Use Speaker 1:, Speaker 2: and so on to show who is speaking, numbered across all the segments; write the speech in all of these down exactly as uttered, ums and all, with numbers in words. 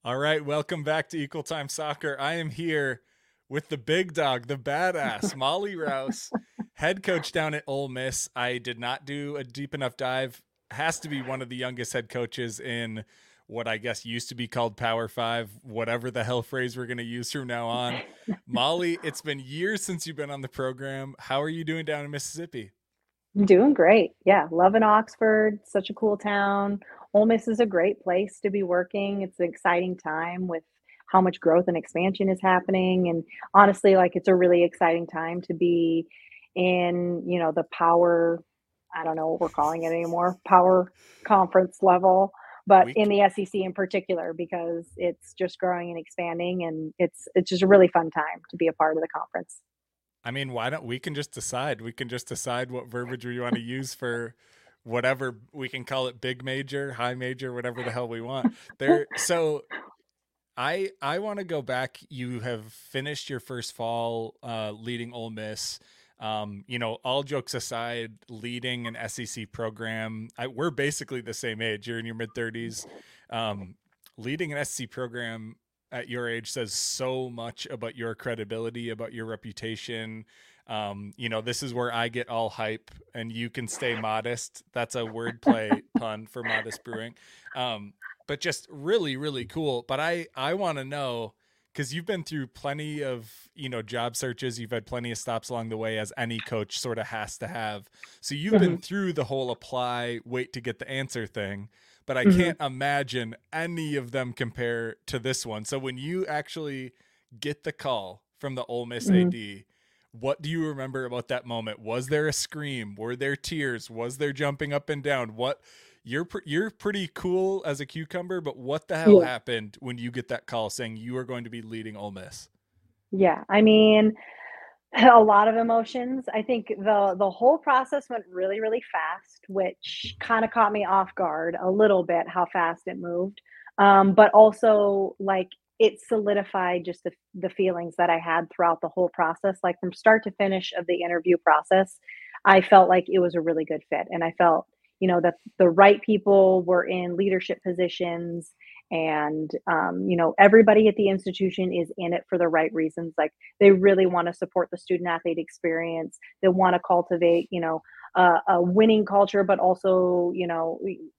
Speaker 1: All right, welcome back to Equal Time Soccer. I am here with the big dog, the badass, Molly Rouse, head coach down at Ole Miss. I did not do a deep enough dive. Has to be one of the youngest head coaches in what I guess used to be called Power Five, whatever the hell phrase we're going to use from now on. Molly, it's been years since you've been on the program. How are you doing down in Mississippi?
Speaker 2: I'm doing great. Yeah, loving Oxford. Such a cool town. Ole Miss is a great place to be working. It's an exciting time with how much growth and expansion is happening. And honestly, like it's a really exciting time to be in, you know, the power, I don't know what we're calling it anymore, power conference level, but
Speaker 1: We
Speaker 2: in the S E C in particular, because it's just growing and expanding and it's it's just a really fun time to be a part of the conference.
Speaker 1: I mean, why don't we can just decide? We can just decide what verbiage we want to use for whatever we can call it big major, high major, whatever the hell we want. There so I I want to go back. You have finished your first fall uh leading Ole Miss. Um, you know, all jokes aside, leading an S E C program, I, we're basically the same age. You're in your mid thirties. Um, leading an S E C program at your age says so much about your credibility, about your reputation. Um, you know, this is where I get all hype and you can stay modest. That's a wordplay pun for Modest Brewing. Um, but just really, really cool. But I, I want to know, because you've been through plenty of, you know, job searches, you've had plenty of stops along the way, as any coach sort of has to have. So you've been
Speaker 2: Mhm,
Speaker 1: through the whole apply, wait to get the answer thing, but I
Speaker 2: mhm,
Speaker 1: can't imagine any of them compare to this one. So when you actually get the call from the Ole Miss
Speaker 2: mhm.
Speaker 1: A D, what do you remember about that moment? Was there a scream? Were there tears? Was there jumping up and down? What you're you're pretty cool as a cucumber, but what the hell
Speaker 2: Yeah.
Speaker 1: happened when you get that call saying you are going to be leading Ole Miss?
Speaker 2: Yeah, I mean, a lot of emotions. I think the the whole process went really, really fast, which kinda caught me off guard a little bit how fast it moved. Um, but also, like, it solidified just the the feelings that I had throughout the whole process, like, from start to finish of the interview process, I felt like it was a really good fit, and I felt, you know, that the right people were in leadership positions, and, um, you know, everybody at the institution is in it for the right reasons, like, they really want to support the student athlete experience. They want to cultivate, you know, a, a winning culture, but also, you know,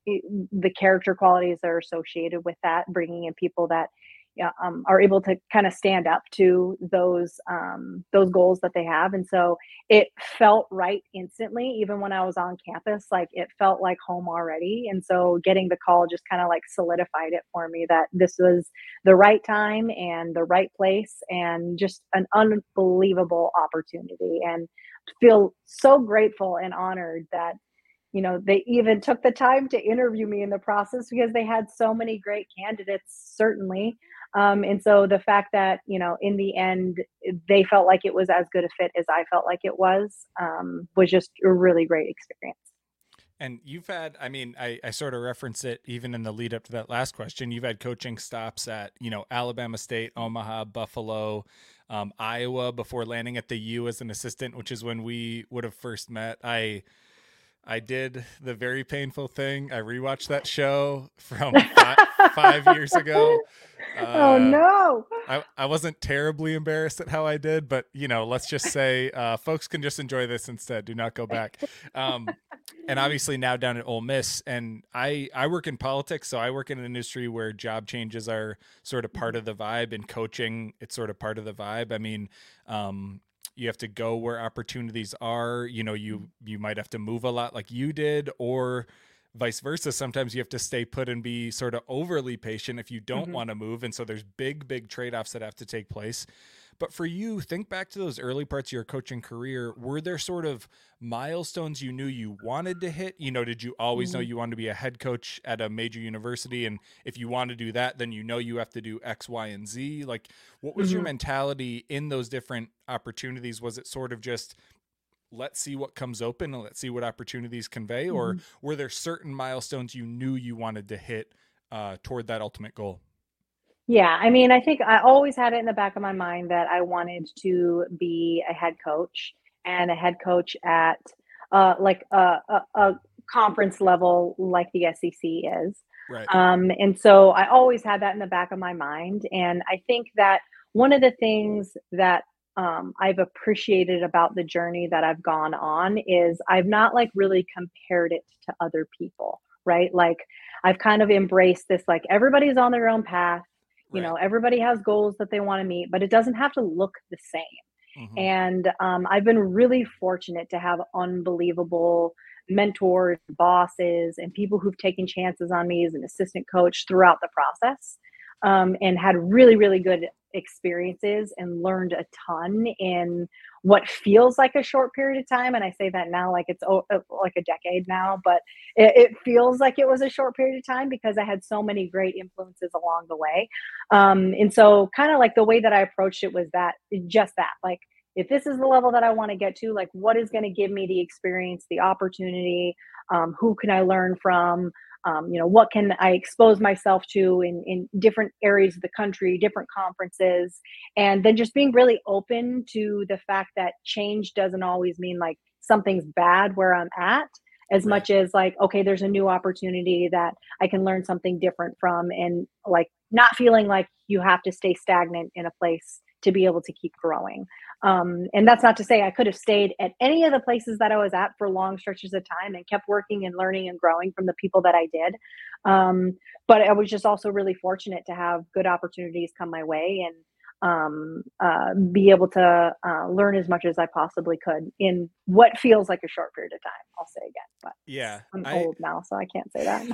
Speaker 2: the character qualities that are associated with that, bringing in people that yeah, um, are able to kind of stand up to those um, those goals that they have. And so it felt right instantly, even when I was on campus, like it felt like home already. And so getting the call just kind of like solidified it for me that this was the right time and the right place and just an unbelievable opportunity, and feel so grateful and honored that you know they even took the time to interview me in the process because they had so many great candidates, certainly. Um, and so the fact that you know in the end they felt like it was as good a fit as I felt like it was um, was just a really great experience.
Speaker 1: And you've had, I mean, I, I sort of reference it even in the lead up to that last question. You've had coaching stops at, you know, Alabama State, Omaha, Buffalo, um, Iowa before landing at the U as an assistant, which is when we would have first met. I I did the very painful thing. I rewatched that show from five five years ago.
Speaker 2: Oh
Speaker 1: Uh,
Speaker 2: no.
Speaker 1: I I wasn't terribly embarrassed at how I did, but you know, let's just say uh, folks can just enjoy this instead. Do not go back. Um, and obviously now down at Ole Miss, and I I work in politics, so I work in an industry where job changes are sort of part of the vibe, and coaching it's sort of part of the vibe. I mean, um, you have to go where opportunities are. You know, you you might have to move a lot like you did, or vice versa. Sometimes you have to stay put and be sort of overly patient if you don't
Speaker 2: Mhm.
Speaker 1: want to move. And so there's big, big trade offs that have to take place. But for you, think back to those early parts of your coaching career. Were there sort of milestones you knew you wanted to hit? You know, did you always know
Speaker 2: Mhm.
Speaker 1: you wanted to be a head coach at a major university? And if you want to do that, then you know you have to do X, Y, and Z. Like, what was your
Speaker 2: Mhm.
Speaker 1: mentality in those different opportunities? Was it sort of just, let's see what comes open and let's see what opportunities convey? Or
Speaker 2: Mhm.
Speaker 1: were there certain milestones you knew you wanted to hit uh, toward that ultimate goal?
Speaker 2: Yeah, I mean, I think I always had it in the back of my mind that I wanted to be a head coach, and a head coach at uh, like a, a, a conference level like the S E C is.
Speaker 1: Right.
Speaker 2: Um, and so I always had that in the back of my mind. And I think that one of the things that um, I've appreciated about the journey that I've gone on is I've not like really compared it to other people, right? Like I've kind of embraced this, like everybody's on their own path, you
Speaker 1: Right.
Speaker 2: know, everybody has goals that they want to meet, but it doesn't have to look the same.
Speaker 1: Hmm.
Speaker 2: And um, I've been really fortunate to have unbelievable mentors, bosses, and people who've taken chances on me as an assistant coach throughout the process, um, and had really, really good experiences and learned a ton in what feels like a short period of time. And I say that now like it's oh, uh, like a decade now, but it, it feels like it was a short period of time because I had so many great influences along the way. Um, and so, kind of like the way that I approached it was that just that, like, if this is the level that I want to get to, like what is going to give me the experience, the opportunity, um, who can I learn from, um, you know, what can I expose myself to in, in different areas of the country, different conferences, and then just being really open to the fact that change doesn't always mean like something's bad where I'm at, as
Speaker 1: Right.
Speaker 2: much as like, okay, there's a new opportunity that I can learn something different from, and like not feeling like you have to stay stagnant in a place to be able to keep growing. Um, and that's not to say I could have stayed at any of the places that I was at for long stretches of time and kept working and learning and growing from the people that I did. Um, but I was just also really fortunate to have good opportunities come my way and um, uh, be able to uh, learn as much as I possibly could in what feels like a short period of time. I'll say again, but
Speaker 1: Yeah.
Speaker 2: I'm
Speaker 1: I
Speaker 2: old now, so I can't say that.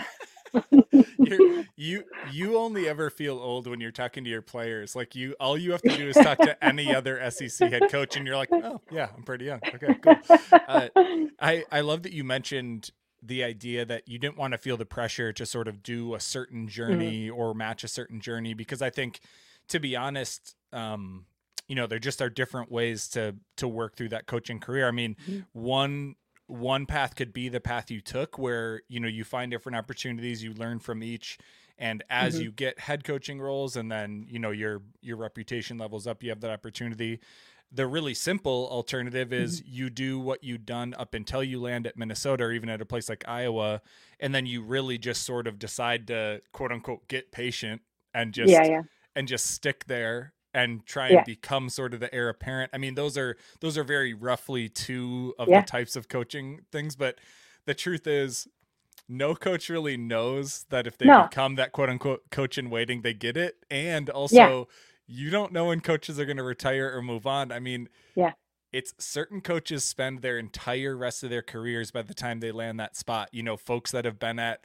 Speaker 1: you're you you only ever feel old when you're talking to your players. Like you all you have to do is talk to any other S E C head coach and you're like, "Oh, yeah, I'm pretty young." Okay, cool. Uh I I love that you mentioned the idea that you didn't want to feel the pressure to sort of do a certain
Speaker 2: Mhm,
Speaker 1: journey or match a certain journey because I think to be honest, um you know, there just are different ways to to work through that coaching career. I mean,
Speaker 2: mhm,
Speaker 1: one one path could be the path you took where you know you find different opportunities, you learn from each, and as
Speaker 2: mhm,
Speaker 1: you get head coaching roles and then you know your your reputation levels up, you have that opportunity. The really simple alternative
Speaker 2: mhm.
Speaker 1: is you do what you've done up until you land at Minnesota or even at a place like Iowa, and then you really just sort of decide to quote unquote get patient and
Speaker 2: Yeah,
Speaker 1: just
Speaker 2: yeah,
Speaker 1: and just stick there and try and
Speaker 2: yeah,
Speaker 1: become sort of the heir apparent. I mean, those are those are very roughly two of the
Speaker 2: yeah.
Speaker 1: types of coaching things, but the truth is no coach really knows that if they
Speaker 2: No,
Speaker 1: become that quote unquote coach in waiting, they get it. And
Speaker 2: yeah,
Speaker 1: also, you don't know when coaches are going to retire or move on. I mean,
Speaker 2: yeah.
Speaker 1: it's certain coaches spend their entire rest of their careers by the time they land that spot. You know, folks that have been at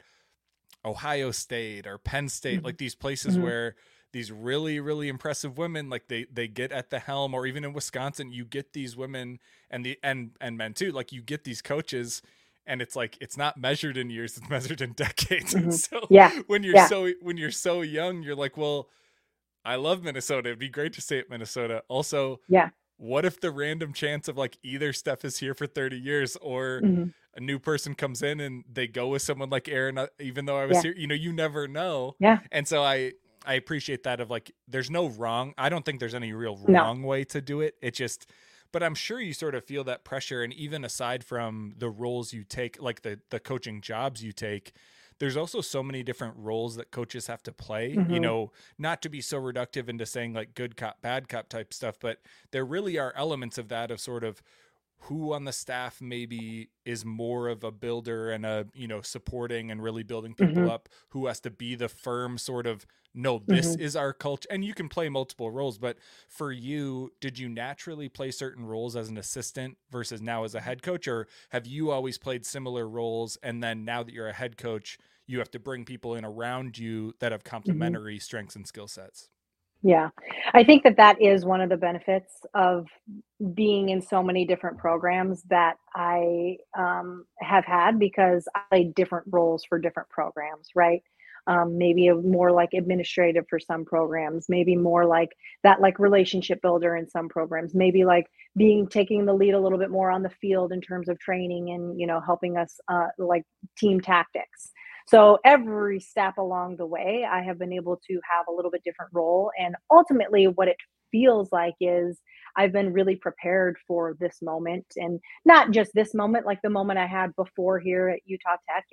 Speaker 1: Ohio State or Penn State,
Speaker 2: Mhm,
Speaker 1: like these places
Speaker 2: mhm,
Speaker 1: where these really, really impressive women, like they they get at the helm, or even in Wisconsin, you get these women and the and and men too, like you get these coaches and it's like it's not measured in years, it's measured in decades. And
Speaker 2: mhm.
Speaker 1: so
Speaker 2: Yeah,
Speaker 1: when you're
Speaker 2: yeah,
Speaker 1: so when you're so young, you're like, well, I love Minnesota. It'd be great to stay at Minnesota. Also,
Speaker 2: yeah.
Speaker 1: what if the random chance of like either Steph is here for thirty years or
Speaker 2: Mhm,
Speaker 1: a new person comes in and they go with someone like Aaron, uh, even though I was
Speaker 2: yeah,
Speaker 1: here, you know, you never know.
Speaker 2: yeah.
Speaker 1: And so I, I appreciate that of like, there's no wrong. I don't think there's any real
Speaker 2: No.
Speaker 1: wrong way to do it. It just, but I'm sure you sort of feel that pressure. And even aside from the roles you take, like the, the coaching jobs you take, there's also so many different roles that coaches have to play, you
Speaker 2: Mhm,
Speaker 1: know, not to be so reductive into saying like good cop, bad cop type stuff, but there really are elements of that of sort of who on the staff maybe is more of a builder and a, you know, supporting and really building people
Speaker 2: mhm,
Speaker 1: up, who has to be the firm sort of, no, this
Speaker 2: mhm.
Speaker 1: is our culture. And you can play multiple roles, but for you, did you naturally play certain roles as an assistant versus now as a head coach, or have you always played similar roles and then now that you're a head coach you have to bring people in around you that have
Speaker 2: Mhm.
Speaker 1: complementary strengths and skill sets?
Speaker 2: Yeah. I think that that is one of the benefits of being in so many different programs that I, um, have had because I played different roles for different programs, right? Um, maybe a more like administrative for some programs, maybe more like that, like relationship builder in some programs, maybe like being taking the lead a little bit more on the field in terms of training and, you know, helping us, uh, like team tactics. So every step along the way, I have been able to have a little bit different role. And ultimately, what it feels like is I've been really prepared for this moment, and not just this moment, like the moment I had before here at Utah Tech and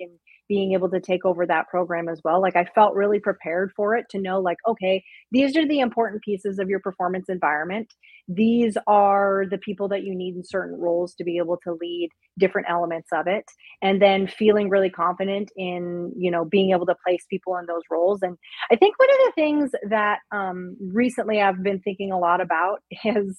Speaker 2: being able to take over that program as well. Like I felt really prepared for it to know like, okay, these are the important pieces of your performance environment. These are the people that you need in certain roles to be able to lead different elements of it. And then feeling really confident in, you know, being able to place people in those roles. And I think one of the things that um, recently I've been thinking a lot about is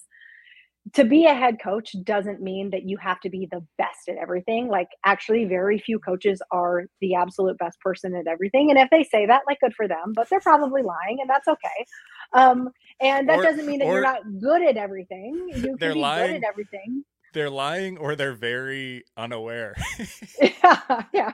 Speaker 2: to be a head coach doesn't mean that you have to be the best at everything. Like, actually, very few coaches are the absolute best person at everything. And if they say that, like, good for them, but they're probably lying, and that's okay. Um, and that
Speaker 1: or
Speaker 2: doesn't mean that you're
Speaker 1: or
Speaker 2: not good at everything. You can
Speaker 1: they're
Speaker 2: be good at
Speaker 1: lying
Speaker 2: everything.
Speaker 1: they're lying or they're very unaware.
Speaker 2: Yeah, yeah.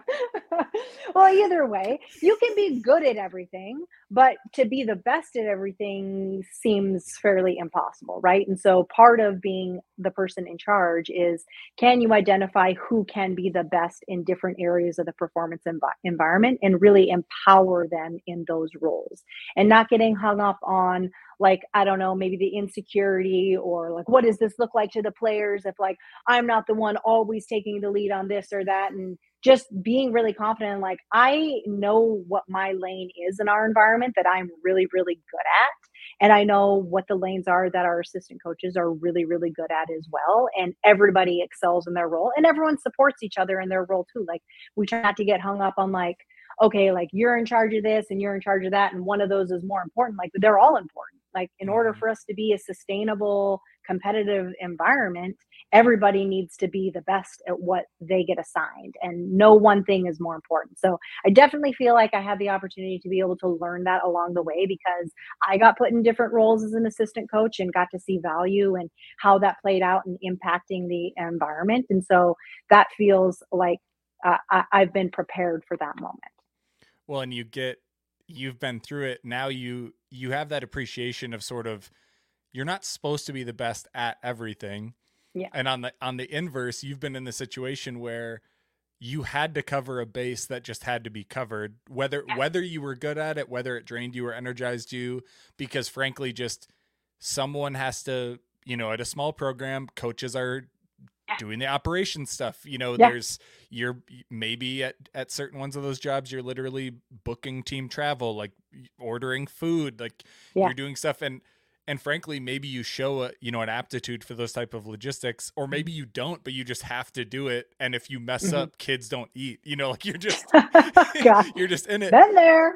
Speaker 2: Well, either way, you can be good at everything, but to be the best at everything seems fairly impossible, right? And so part of being the person in charge is, can you identify who can be the best in different areas of the performance envi- environment and really empower them in those roles, and not getting hung up on, like, I don't know, maybe the insecurity, or like, what does this look like to the players if, like, I'm not the one always taking the lead on this or that, and just being really confident, like, I know what my lane is in our environment that I'm really, really good at. And I know what the lanes are that our assistant coaches are really, really good at as well. And everybody excels in their role, and everyone supports each other in their role too. Like, we try not to get hung up on, like, okay, like, you're in charge of this and you're in charge of that, and one of those is more important. Like, they're all important. Like, in order
Speaker 1: Hmm.
Speaker 2: for us to be a sustainable, competitive environment, everybody needs to be the best at what they get assigned, and no one thing is more important. So I definitely feel like I had the opportunity to be able to learn that along the way, because I got put in different roles as an assistant coach and got to see value and how that played out and impacting the environment. And so that feels like uh, I, I've been prepared for that moment.
Speaker 1: Well, and you get you've been through it. Now you you have that appreciation of sort of, you're not supposed to be the best at everything.
Speaker 2: Yeah.
Speaker 1: And on the on the inverse, you've been in the situation where you had to cover a base that just had to be covered, whether whether you were good at it, whether it drained you or energized you, because frankly, just someone has to, you know, at a small program, coaches are doing the operation stuff. You know,
Speaker 2: Yeah.
Speaker 1: there's you're maybe at at certain ones of those jobs, you're literally booking team travel, like ordering food, like
Speaker 2: Yeah.
Speaker 1: you're doing stuff. and and frankly, maybe you show a, you know, an aptitude for those type of logistics, or maybe you don't, but you just have to do it. And if you mess
Speaker 2: Mhm.
Speaker 1: up, kids don't eat, you know, like you're just
Speaker 2: God,
Speaker 1: you're just in it.
Speaker 2: been there.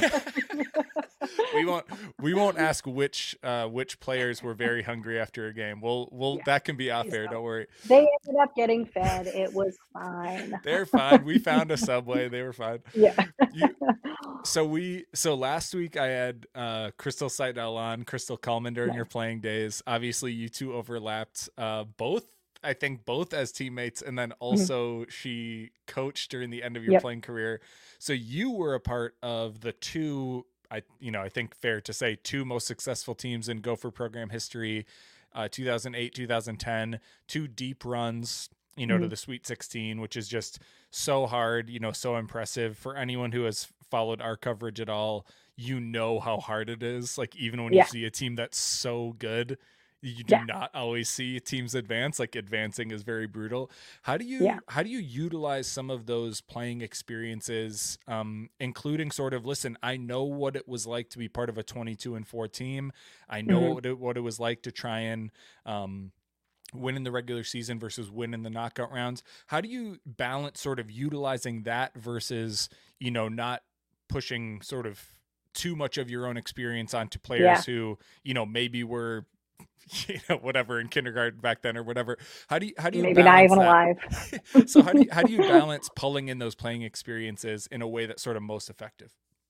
Speaker 1: we won't we won't ask which uh which players were very hungry after a game. We'll we'll
Speaker 2: Yeah,
Speaker 1: that can be off
Speaker 2: please
Speaker 1: air,
Speaker 2: don't.
Speaker 1: don't worry.
Speaker 2: They ended up getting fed. It was fine.
Speaker 1: They're fine. We found a Subway. They were fine.
Speaker 2: Yeah.
Speaker 1: You so we so last week I had uh Crystal Seidel on, Crystal Coleman, during your
Speaker 2: Nice.
Speaker 1: playing days. Obviously you two overlapped, uh both, I think, both as teammates, and then
Speaker 2: Mhm.
Speaker 1: also she coached during the end of your
Speaker 2: Yep.
Speaker 1: playing career. So you were a part of the two, I you know, I think fair to say, two most successful teams in Gopher program history, uh two thousand eight, two thousand ten, two deep runs, you know, to
Speaker 2: Mhm.
Speaker 1: the Sweet sixteen, which is just so hard, you know, so impressive. For anyone who has followed our coverage at all, you know how hard it is. Like, even when you
Speaker 2: Yeah.
Speaker 1: see a team that's so good, you do
Speaker 2: Yeah.
Speaker 1: not always see teams advance. Like, advancing is very brutal. How do
Speaker 2: Yeah.
Speaker 1: you how do you utilize some of those playing experiences, um, including sort of, listen, I know what it was like to be part of a twenty-two and four team. I know
Speaker 2: Mhm.
Speaker 1: what it, what it was like to try and um, win in the regular season versus win in the knockout rounds. How do you balance sort of utilizing that versus, you know, not pushing sort of too much of your own experience onto
Speaker 2: Yeah.
Speaker 1: players who, you know, maybe were, you know, whatever, in kindergarten back then or whatever. How do you how do you
Speaker 2: Maybe not
Speaker 1: balance
Speaker 2: even
Speaker 1: that?
Speaker 2: alive.
Speaker 1: So how do you how do you balance pulling in those playing experiences in a way that's sort of most effective?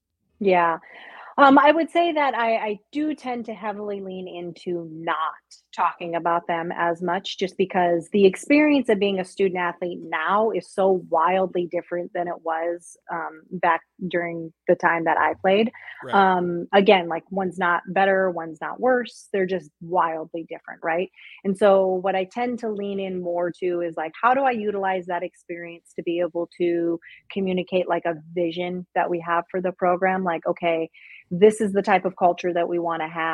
Speaker 2: Yeah. Um, I would say that I, I do tend to heavily lean into not talking about them as much, just because the experience of being a student athlete now is so wildly different than it was um, back during the time that I played.
Speaker 1: Right.
Speaker 2: Um, again, like, one's not better, one's not worse. They're just wildly different, right? And so, what I tend to lean in more to is, like, how do I utilize that experience to be able to communicate, like, a vision that we have for the program? Like, okay, this is the type of culture that we want to have.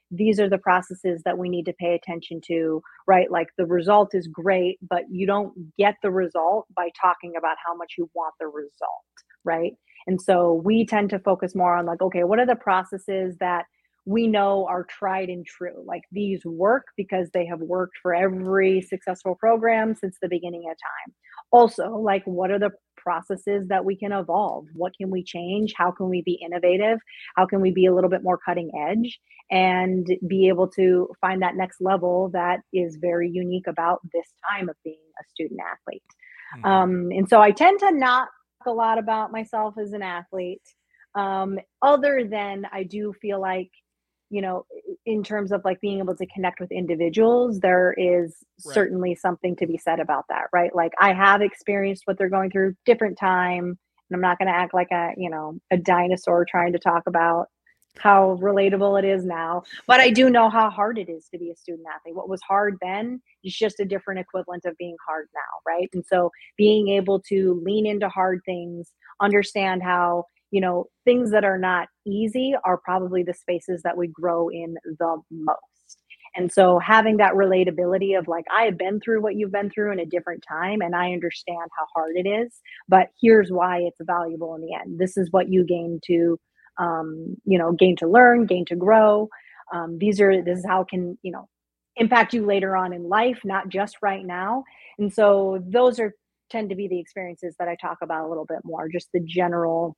Speaker 2: these are the processes that we need to pay attention to, right? Like the result is great, but you don't get the result by talking about how much you want the result, right? And so we tend to focus more on like, okay, what are the processes that we know are tried and true? Like these work because they have worked for every successful program since the beginning of time. Also, like what are the processes that we can evolve? What can we change? How can we be innovative? How can we be a little bit more cutting edge and be able to find that next level that is very unique about this time of being a student athlete?
Speaker 1: Mm-hmm.
Speaker 2: Um, and so I tend to not talk a lot about myself as an athlete, um, other than I do feel like, you know, in terms of like being able to connect with individuals, there is
Speaker 1: Right.
Speaker 2: certainly something to be said about that, right? Like I have experienced what they're going through, different time, and I'm not going to act like a, you know, a dinosaur trying to talk about how relatable it is now, but I do know how hard it is to be a student athlete. What was hard then is just a different equivalent of being hard now, right? And so being able to lean into hard things, understand how, you know, things that are not easy are probably the spaces that we grow in the most. And so having that relatability of like, I have been through what you've been through in a different time, and I understand how hard it is, but here's why it's valuable in the end. This is what you gain to, um, you know, gain to learn, gain to grow. Um, these are, this is how it can, you know, impact you later on in life, not just right now. And so those are tend to be the experiences that I talk about a little bit more, just the general,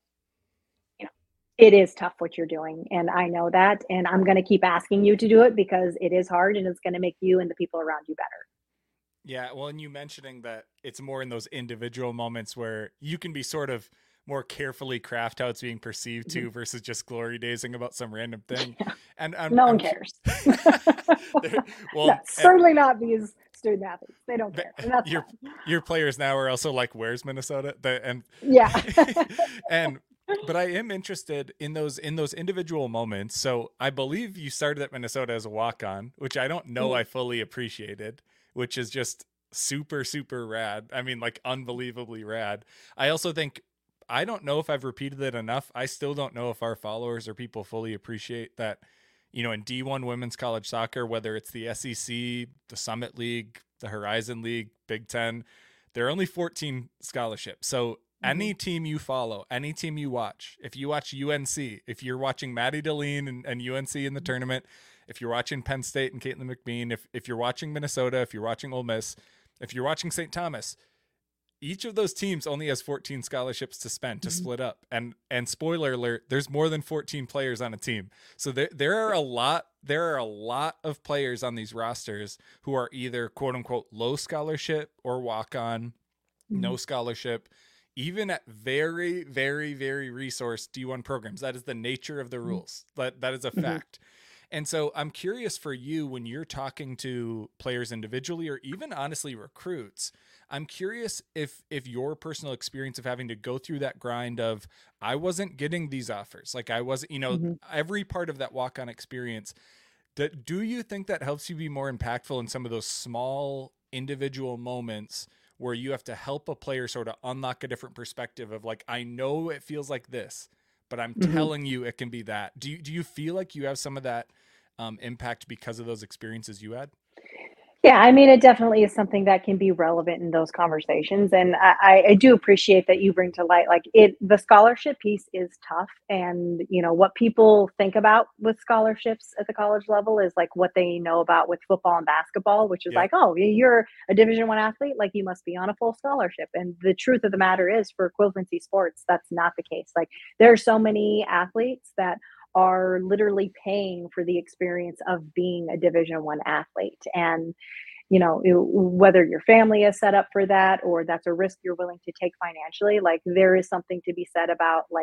Speaker 2: you know, it is tough what you're doing. And I know that. And I'm going to keep asking you to do it because it is hard and it's going to make you and the people around you better.
Speaker 1: Yeah. Well, and you mentioning that it's more in those individual moments where you can be sort of more carefully craft how it's being perceived
Speaker 2: Mm-hmm.
Speaker 1: to versus just glory dazing about some random thing. And I'm,
Speaker 2: no
Speaker 1: I'm
Speaker 2: one cares.
Speaker 1: well,
Speaker 2: no,
Speaker 1: and,
Speaker 2: certainly not these student athletes. They don't care. And that's
Speaker 1: your,
Speaker 2: fine.
Speaker 1: your players now are also like, where's Minnesota? The, and,
Speaker 2: yeah.
Speaker 1: and, but I am interested in those, in those individual moments. So I believe you started at Minnesota as a walk-on, which I don't know
Speaker 2: Mhm.
Speaker 1: I fully appreciated, which is just super, super rad. I mean, like unbelievably rad. I also think, I don't know if I've repeated it enough. I still don't know if our followers or people fully appreciate that, you know, in D one women's college soccer, whether it's the S E C, the Summit League, the Horizon League, Big Ten, there are only fourteen scholarships. So
Speaker 2: Mm-hmm.
Speaker 1: any team you follow, any team you watch, if you watch U N C, if you're watching Maddie Deline and, and U N C in the tournament, if you're watching Penn State and Caitlin McBean, if, if you're watching Minnesota, if you're watching Ole Miss, if you're watching Saint Thomas, each of those teams only has fourteen scholarships to spend to
Speaker 2: Mm-hmm.
Speaker 1: split up. And and spoiler alert, there's more than fourteen players on a team. So there there are a lot there are a lot of players on these rosters who are either quote unquote low scholarship or walk on,
Speaker 2: Mm-hmm.
Speaker 1: no scholarship, even at very, very, very resourced D one programs. That is the nature of the rules. That that is a
Speaker 2: Mm-hmm.
Speaker 1: fact. And so I'm curious for you when you're talking to players individually or even honestly recruits, I'm curious if if your personal experience of having to go through that grind of I wasn't getting these offers. Like I wasn't, you know,
Speaker 2: Mm-hmm.
Speaker 1: every part of that walk-on experience. Do, do you think that helps you be more impactful in some of those small individual moments where you have to help a player sort of unlock a different perspective of like, I know it feels like this, but I'm
Speaker 2: Mm-hmm.
Speaker 1: telling you it can be that. Do you, do you feel like you have some of that um, impact because of those experiences you had?
Speaker 2: Yeah, I mean, it definitely is something that can be relevant in those conversations, and I, I I do appreciate that you bring to light like it. The scholarship piece is tough, and you know what people think about with scholarships at the college level is like what they know about with football and basketball, which is
Speaker 1: Yep.
Speaker 2: like, oh, you're a Division One athlete, like you must be on a full scholarship. And the truth of the matter is, for equivalency sports, that's not the case. Like there are so many athletes that are literally paying for the experience of being a Division One athlete, and you know whether your family is set up for that or that's a risk you're willing to take financially, like there is something to be said about like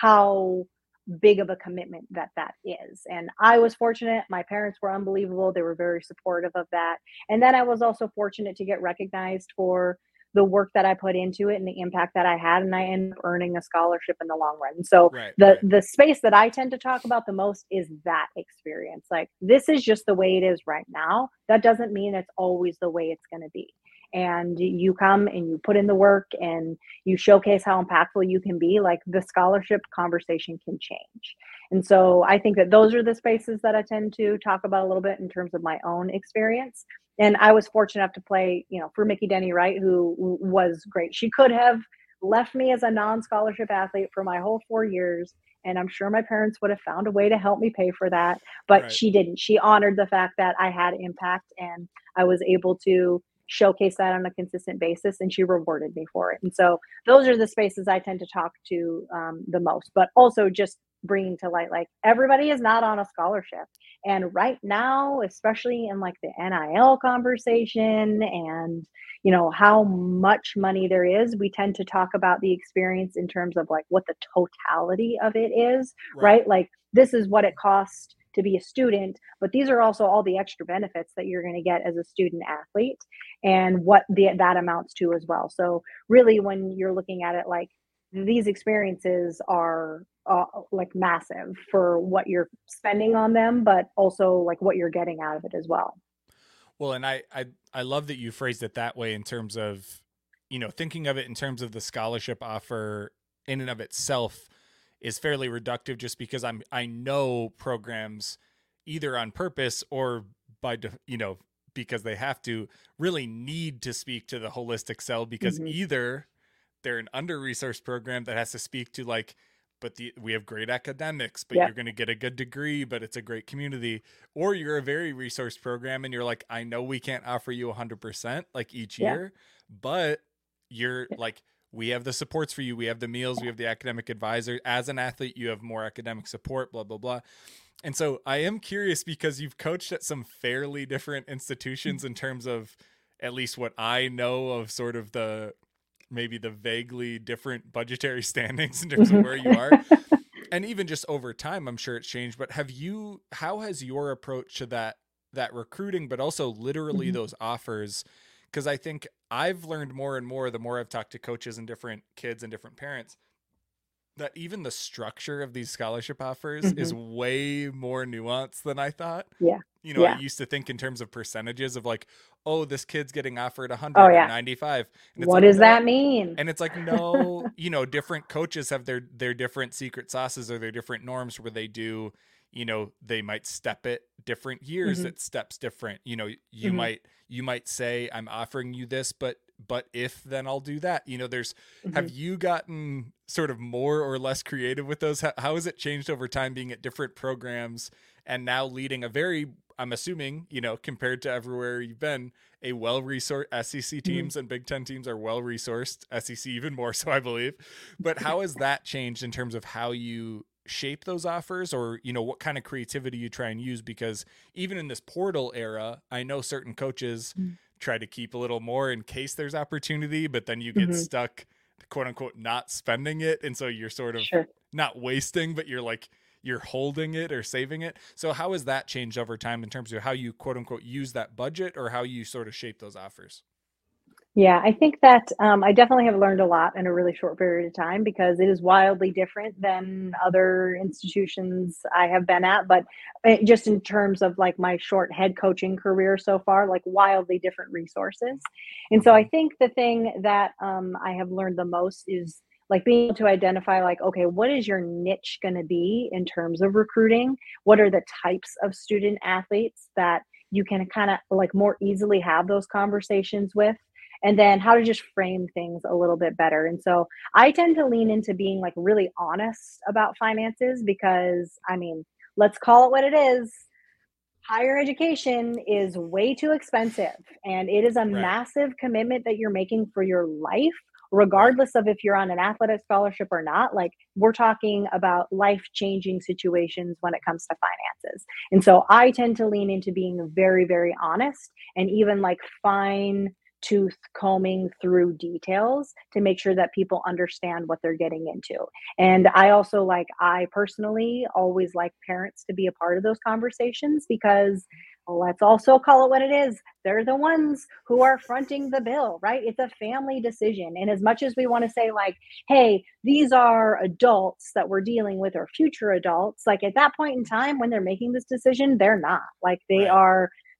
Speaker 2: how big of a commitment that that is. And I was fortunate, my parents were unbelievable, they were very supportive of that. And then I was also fortunate to get recognized for the work that I put into it and the impact that I had, and I ended up earning a scholarship in the long run. So
Speaker 1: Right,
Speaker 2: the
Speaker 1: right.
Speaker 2: the space that I tend to talk about the most is that experience. Like this is just the way it is right now. That doesn't mean it's always the way it's going to be. and you come and you put in the work and you showcase how impactful you can be, like the scholarship conversation can change. And so I think that those are the spaces that I tend to talk about a little bit in terms of my own experience. And I was fortunate enough to play, you know, for Mickey Denny Wright, who was great. She could have left me as a non-scholarship athlete for my whole four years, and I'm sure my parents would have found a way to help me pay for that, but
Speaker 1: Right.
Speaker 2: she didn't. She honored the fact that I had impact and I was able to showcase that on a consistent basis, and she rewarded me for it. And so those are the spaces I tend to talk to um, the most, but also just bringing to light, like, everybody is not on a scholarship. And right now, especially in like the N I L conversation and, you know, how much money there is, we tend to talk about the experience in terms of like what the totality of it is,
Speaker 1: Right.
Speaker 2: right? Like, this is what it costs to be a student, but these are also all the extra benefits that you're going to get as a student athlete and what the, that amounts to as well. So really, when you're looking at it, like, these experiences are uh, like massive for what you're spending on them, but also like what you're getting out of it as well.
Speaker 1: Well, and I, I I love that you phrased it that way in terms of, you know, thinking of it in terms of the scholarship offer in and of itself is fairly reductive, just because I'm I know programs either on purpose or by, you know, because they have to, really need to speak to the holistic sell, because
Speaker 2: Mm-hmm.
Speaker 1: either they're an under resourced program that has to speak to like, but the, we have great academics, but
Speaker 2: Yep.
Speaker 1: you're going to get a good degree, but it's a great community. Or you're a very resource program and you're like, I know we can't offer you a hundred percent like each
Speaker 2: Yeah.
Speaker 1: year, but you're like, we have the supports for you. We have the meals, we have the academic advisor. As an athlete, you have more academic support, blah, blah, blah. And so I am curious, because you've coached at some fairly different institutions in terms of at least what I know of sort of the, maybe the vaguely different budgetary standings in terms of where you are. And even just over time, I'm sure it's changed, but have you, how has your approach to that, that recruiting, but also literally
Speaker 2: Mm-hmm.
Speaker 1: those offers? Cause I think I've learned more and more, the more I've talked to coaches and different kids and different parents, that even the structure of these scholarship offers is
Speaker 2: Mm-hmm.
Speaker 1: way more nuanced than I thought.
Speaker 2: Yeah.
Speaker 1: You know, I
Speaker 2: Yeah.
Speaker 1: used to think in terms of percentages of like, oh, this kid's getting offered one
Speaker 2: Oh
Speaker 1: hundred or
Speaker 2: yeah.
Speaker 1: ninety-five. And it's
Speaker 2: What
Speaker 1: like,
Speaker 2: does
Speaker 1: no.
Speaker 2: that mean?
Speaker 1: And it's like, no, you know, different coaches have their, their different secret sauces or their different norms where they do, you know, they might step it different years.
Speaker 2: Mm-hmm.
Speaker 1: It steps different. You know, you
Speaker 2: Mm-hmm.
Speaker 1: might, you might say, I'm offering you this, but, but if, then I'll do that. You know, there's,
Speaker 2: Mm-hmm.
Speaker 1: have you gotten sort of more or less creative with those? How, how has it changed over time being at different programs and now leading a very, I'm assuming, you know, compared to everywhere you've been, a well-resourced S E C
Speaker 2: Mm-hmm.
Speaker 1: teams and Big Ten teams are well-resourced, S E C even more so, I believe. But how has that changed in terms of how you shape those offers, or, you know, what kind of creativity you try and use? Because even in this portal era, I know certain coaches try to keep a little more in case there's opportunity, but then you get
Speaker 2: Mm-hmm.
Speaker 1: stuck, quote unquote, not spending it. And so you're sort of
Speaker 2: Sure.
Speaker 1: not wasting, but you're like, you're holding it or saving it. So how has that changed over time in terms of how you, quote unquote, use that budget, or how you sort of shape those offers?
Speaker 2: Yeah, I think that um, I definitely have learned a lot in a really short period of time, because it is wildly different than other institutions I have been at. But uh, just in terms of like my short head coaching career so far, like wildly different resources. And so I
Speaker 1: Mm-hmm.
Speaker 2: think the thing that um, I have learned the most is like being able to identify, like, okay, what is your niche going to be in terms of recruiting? What are the types of student athletes that you can kind of like more easily have those conversations with? And then how to just frame things a little bit better. And so I tend to lean into being like really honest about finances, because I mean, let's call it what it is. Higher education is way too expensive, and it is a
Speaker 1: Right.
Speaker 2: massive commitment that you're making for your life,
Speaker 1: Right.
Speaker 2: regardless of if you're on an athletic scholarship or not. Like, we're talking about life changing situations when it comes to finances. And so I tend to lean into being very, very honest, and even like fine tooth combing through details to make sure that people understand what they're getting into. And I also like, I personally always like parents to be a part of those conversations, because let's also call it what it is. They're the ones who are fronting the bill, right? It's a family decision. And as much as we want to say, like, hey, these are adults that we're dealing with, or future adults, like at that point in time when they're making this decision, they're not. Like, they
Speaker 1: Right.
Speaker 2: are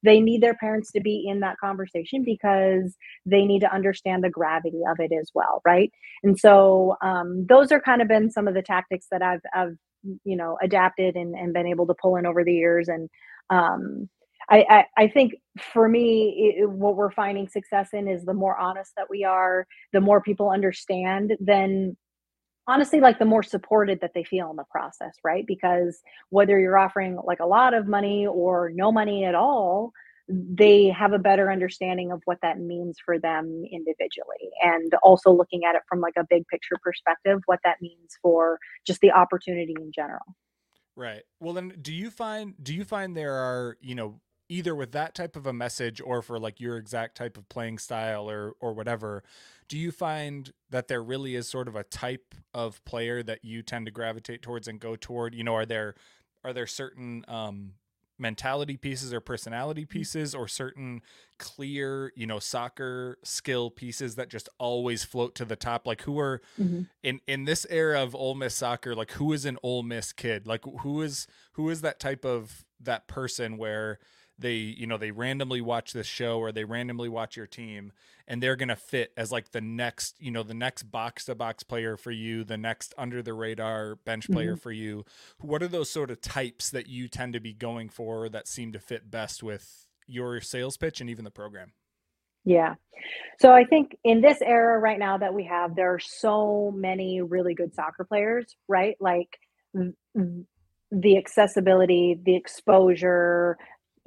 Speaker 2: they need their parents to be in that conversation because they need to understand the gravity of it as well, right? And so um, those are kind of been some of the tactics that I've, I've you know, adapted and, and been able to pull in over the years. And um, I, I, I think for me, it, what we're finding success in is the more honest that we are, the more people understand, then honestly, like the more supported that they feel in the process, right? Because whether you're offering like a lot of money or no money at all, they have a better understanding of what that means for them individually. And also looking at it from like a big picture perspective, what that means for just the opportunity in general.
Speaker 1: Right. Well, then do you find do you find there are, you know, either with that type of a message or for like your exact type of playing style or or whatever, do you find that there really is sort of a type of player that you tend to gravitate towards and go toward? You know, are there are there certain um mentality pieces or personality pieces or certain clear, you know, soccer skill pieces that just always float to the top? Like who are
Speaker 2: Mm-hmm.
Speaker 1: in in this era of Ole Miss soccer, like who is an Ole Miss kid? Like who is who is that type of that person where they, you know, they randomly watch this show or they randomly watch your team and they're going to fit as like the next, you know, the next box to box player for you, the next under the radar bench player
Speaker 2: Mm-hmm.
Speaker 1: for you. What are those sort of types that you tend to be going for that seem to fit best with your sales pitch and even the program?
Speaker 2: Yeah. So I think in this era right now that we have, there are so many really good soccer players, right? Like v- v- the accessibility, the exposure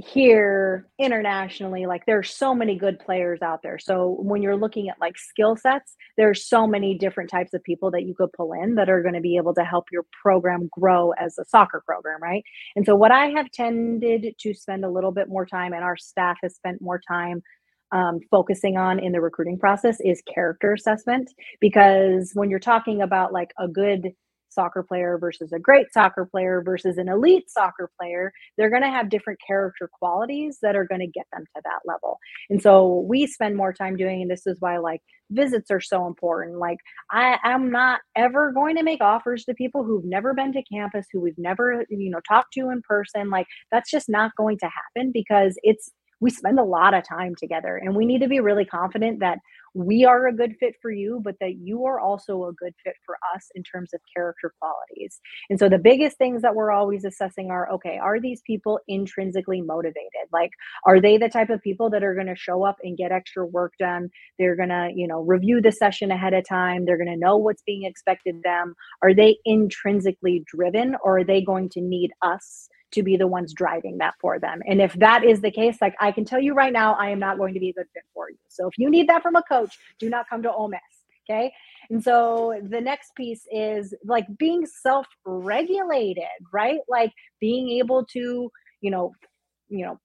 Speaker 2: here internationally, like there's so many good players out there. So when you're looking at like skill sets, there's so many different types of people that you could pull in that are going to be able to help your program grow as a soccer program, right? And so what I have tended to spend a little bit more time, and our staff has spent more time um, focusing on in the recruiting process, is character assessment. Because when you're talking about like a good soccer player versus a great soccer player versus an elite soccer player, they're going to have different character qualities that are going to get them to that level. And so we spend more time doing, and this is why like visits are so important. Like I am not ever going to make offers to people who've never been to campus, who we've never, you know, talked to in person. Like that's just not going to happen because it's we spend a lot of time together, and we need to be really confident that we are a good fit for you, but that you are also a good fit for us in terms of character qualities. And so the biggest things that we're always assessing are, okay, are these people intrinsically motivated? Like, are they the type of people that are going to show up and get extra work done? They're going to, you know, review the session ahead of time. They're going to know what's being expected of them. Are they intrinsically driven, or are they going to need us to be the ones driving that for them? And if that is the case, like I can tell you right now, I am not going to be a good fit for you. So if you need that from a coach, do not come to Ole Miss. Okay. And so the next piece is like being self-regulated, right? Like being able to, you know, you know,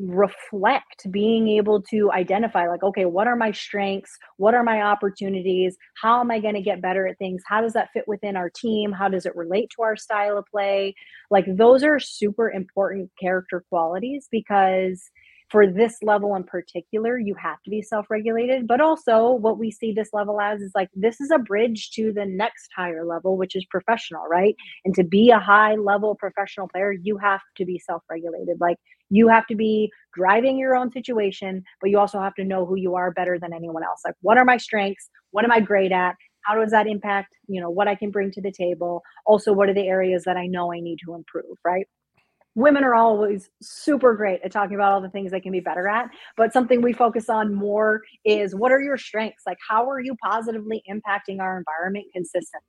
Speaker 2: reflect, being able to identify like, okay, what are my strengths? What are my opportunities? How am I going to get better at things? How does that fit within our team? How does it relate to our style of play? Like those are super important character qualities, because for this level in particular, you have to be self-regulated. But also what we see this level as is like, this is a bridge to the next higher level, which is professional, right? And to be a high level professional player, you have to be self-regulated. Like you have to be driving your own situation, but you also have to know who you are better than anyone else. Like, what are my strengths? What am I great at? How does that impact, you know, what I can bring to the table? Also, what are the areas that I know I need to improve, right? Women are always super great at talking about all the things they can be better at, but something we focus on more is, what are your strengths? Like, how are you positively impacting our environment consistently?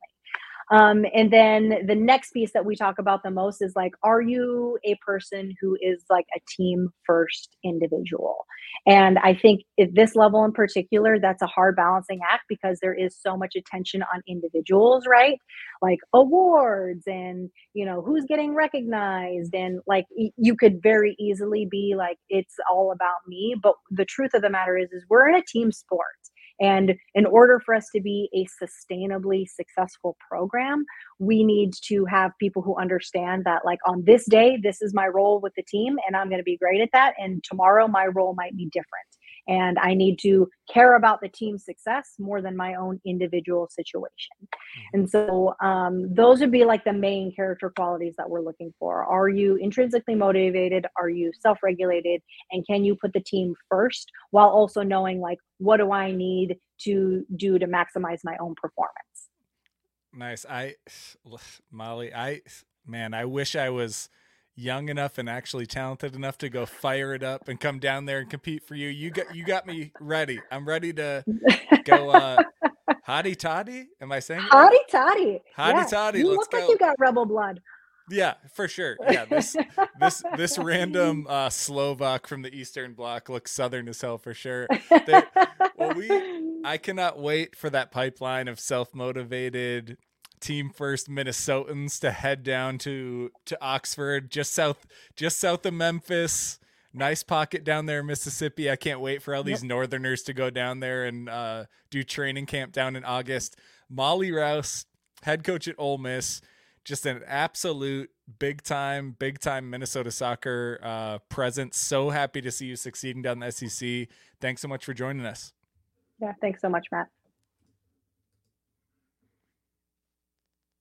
Speaker 2: Um, and then the next piece that we talk about the most is like, are you a person who is like a team first individual? And I think at this level in particular, that's a hard balancing act, because there is so much attention on individuals, right? Like awards and, you know, who's getting recognized. And like, y- you could very easily be like, it's all about me. But the truth of the matter is, is we're in a team sport. And in order for us to be a sustainably successful program, we need to have people who understand that, like, on this day, this is my role with the team, and I'm going to be great at that. And tomorrow, my role might be different. and I need to care about the team's success more than my own individual situation.
Speaker 1: Mhm.
Speaker 2: And so um, those would be like the main character qualities that we're looking for. Are you intrinsically motivated? Are you self-regulated? And can you put the team first while also knowing, like, what do I need to do to maximize my own performance?
Speaker 1: Nice. I, Molly, I, man, I wish I was young enough and actually talented enough to go fire it up and come down there and compete for you. You got, you got me ready. I'm ready to go, uh, hottie toddy. Am I saying it right?
Speaker 2: Hottie toddy.
Speaker 1: Hottie
Speaker 2: Yeah.
Speaker 1: toddy.
Speaker 2: You
Speaker 1: Let's
Speaker 2: look
Speaker 1: go.
Speaker 2: like you got rebel blood.
Speaker 1: Yeah, for sure. Yeah, this this this random uh, Slovak from the Eastern Bloc looks Southern as hell for sure. There, well, we I cannot wait for that pipeline of self-motivated team first Minnesotans to head down to to Oxford, just south just south of Memphis. Nice pocket down there in Mississippi. I can't wait for all these yep. Northerners to go down there and uh, do training camp down in August. Molly Rouse, head coach at Ole Miss. Just an absolute big time, big time Minnesota soccer uh, presence. So happy to see you succeeding down the S E C. Thanks so much for joining us.
Speaker 2: Yeah, thanks so much, Matt.